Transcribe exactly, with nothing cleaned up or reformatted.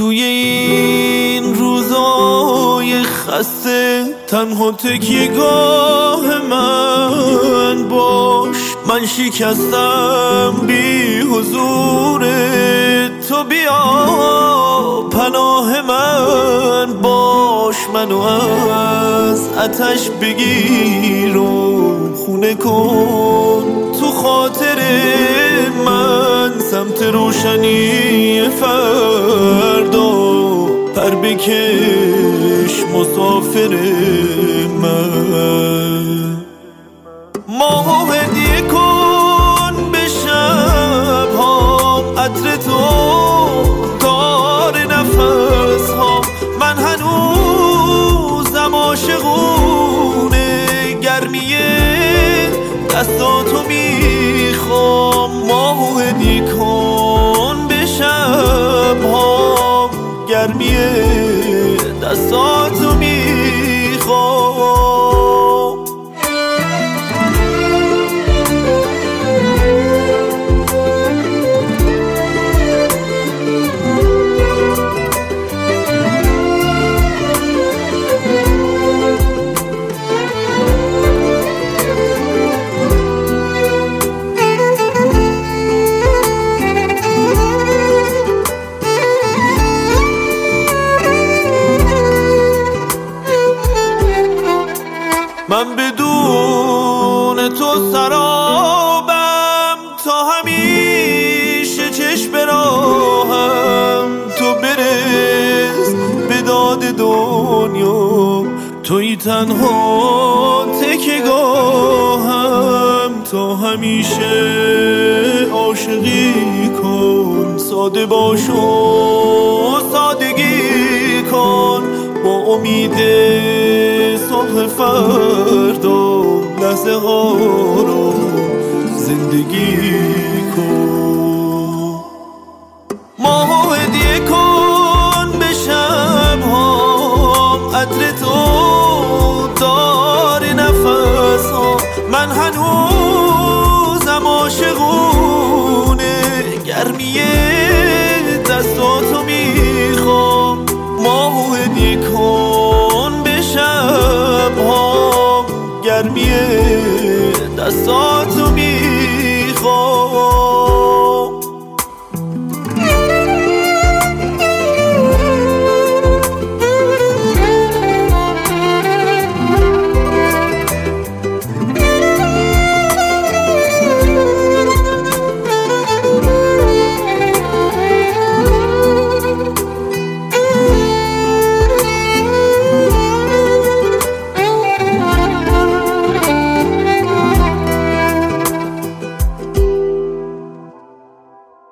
توی این روزای خسته تنها تکیه‌گاه من باش. من شکستم بی حضور تو، بیا پناه من باش. منو از آتش بگیر و خونه کن تو خاطر من، سمت روشنی فردا پر بکش مسافر من. ماهو هدیه کن به شب‌ها، عطر تو دار نفس ها. من هنوزم عاشقونه گرمی دستاتو میخوام. ماهو هدیه کن به شب‌ها، گرمی دستاتو میخوام. من بدون تو سرابم، تا همیشه چشم راهم. تو برس به داد دنیا، توی تنها تکیه‌گاهم. تا همیشه عاشقی کن، ساده باش و سادگی کن. با امید صبح فردا لحظه ها رو زندگی کن.